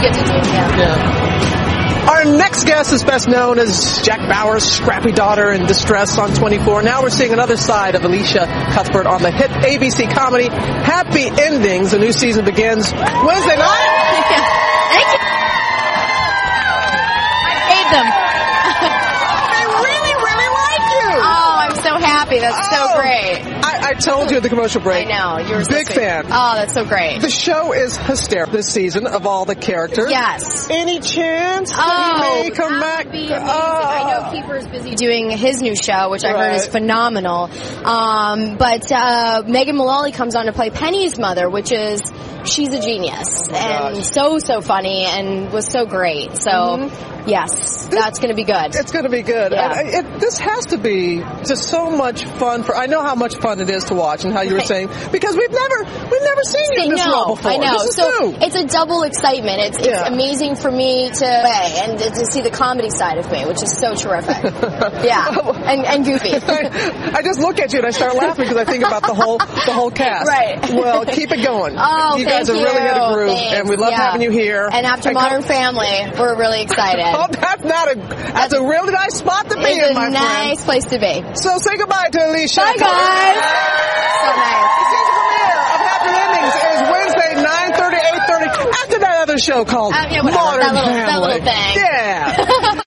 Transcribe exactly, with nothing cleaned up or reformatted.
good to do, yeah. Yeah. Our next guest is best known as Jack Bauer's scrappy daughter in Distress on twenty-four. Now we're seeing another side of Alicia Cuthbert on the hit A B C comedy Happy Endings. The new season begins Wednesday night. Thank you. I paid them. They really, really like you. Oh, I'm so happy. That's Oh, so great. I, I told you at the commercial break. I know. You're so Big sweet. fan. Oh, that's so great. The show is hysterical this season of all the characters. Yes. Any chance Oh, that he may come that back? would be amazing. Oh. I know Keeper's busy doing his new show, which I heard is Right. phenomenal. Um, but uh, Megan Mullally comes on to play Penny's mother, which is, she's a genius. Oh, and gosh. so, so funny and was so great. So, Mm-hmm. yes, that's going to be good. It's going to be good. Yeah. And it, this has to be just so much fun for. I know how much fun it is to watch, and how you were Right. saying, because we've never we've never seen you in this no, role before. I know. This is So new. it's a double excitement. It's, it's Yeah. amazing for me to play and to, to see the comedy side of me, which is so terrific. Yeah, and, and goofy. I, I just look at you and I start laughing because I think about the whole the whole cast. Right. Well, keep it going. Oh, you thank guys have you. really hit a groove, Thanks. and we love Yeah. having you here. And after And Modern come- Family, we're really excited. Oh, that's not a that's a really nice spot to be It's in, a my nice friend. place to be. So say goodbye to Alicia. Bye, guys. So nice. The season premiere of Happy Endings is Wednesday, nine thirty, eight thirty, after that other show called Uh, yeah, whatever. Modern That little- Family. that little thing. Yeah.